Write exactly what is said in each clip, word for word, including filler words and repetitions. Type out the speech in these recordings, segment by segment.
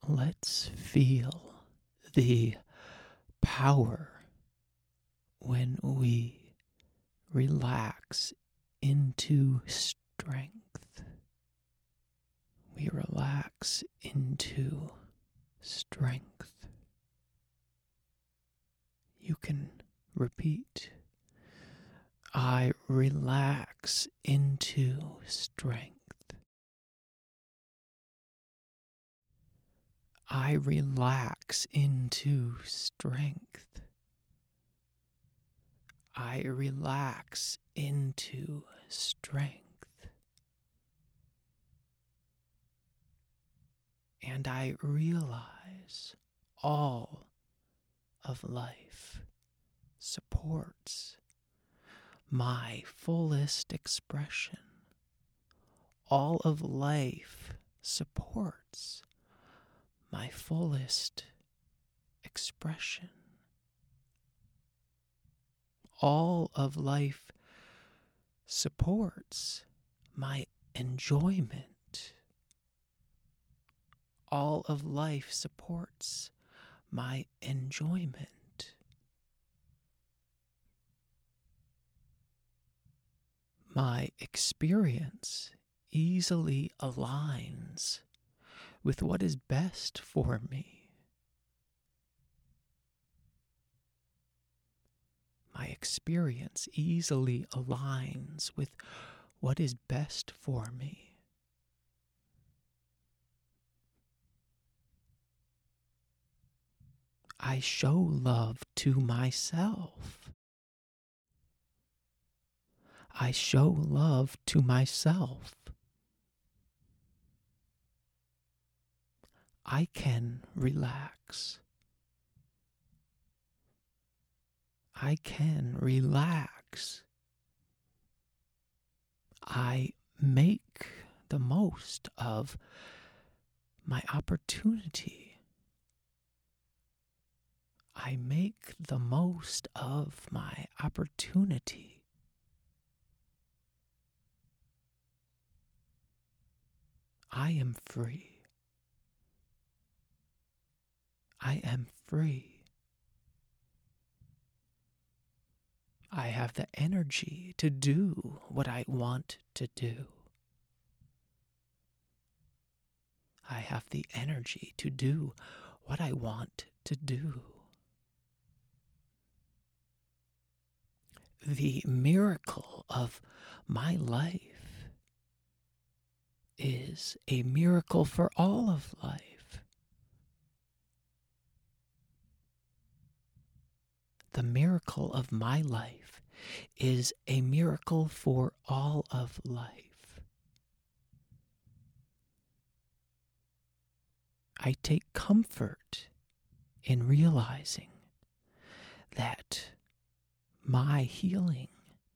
let's feel the power when we relax into strength. We relax into strength. You can repeat. I relax into strength. I relax into strength. I relax into strength. And I realize all of life supports my fullest expression. All of life supports my fullest expression. All of life supports my enjoyment. All of life supports my enjoyment. My experience easily aligns with what is best for me. My experience easily aligns with what is best for me. I show love to myself. I show love to myself. I can relax. I can relax. I make the most of my opportunity. I make the most of my opportunity. I am free. I am free. I have the energy to do what I want to do. I have the energy to do what I want to do. The miracle of my life is a miracle for all of life. The miracle of my life is a miracle for all of life. I take comfort in realizing that my healing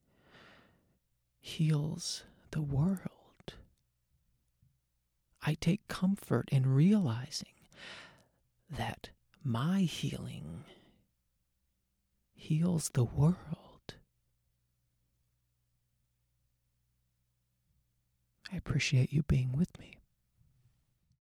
heals the world. I take comfort in realizing that my healing heals the world. I appreciate you being with me.